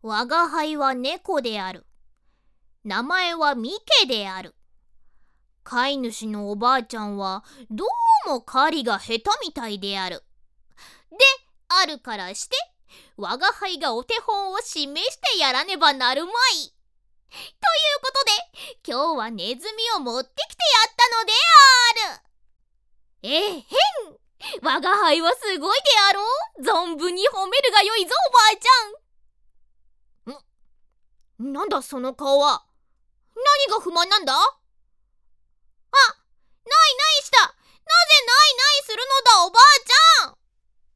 我が輩は猫である。名前はミケである。飼い主のおばあちゃんはどうも狩りが下手みたいである。であるからして我が輩がお手本を示してやらねばなるまい。ということで今日はネズミを持ってきてやったのである。えへん、我が輩はすごいであろう。存分に褒めるがよいぞおばあちゃん。なんだその顔は。何が不満なんだ。ないないした。なぜないないするのだおばあち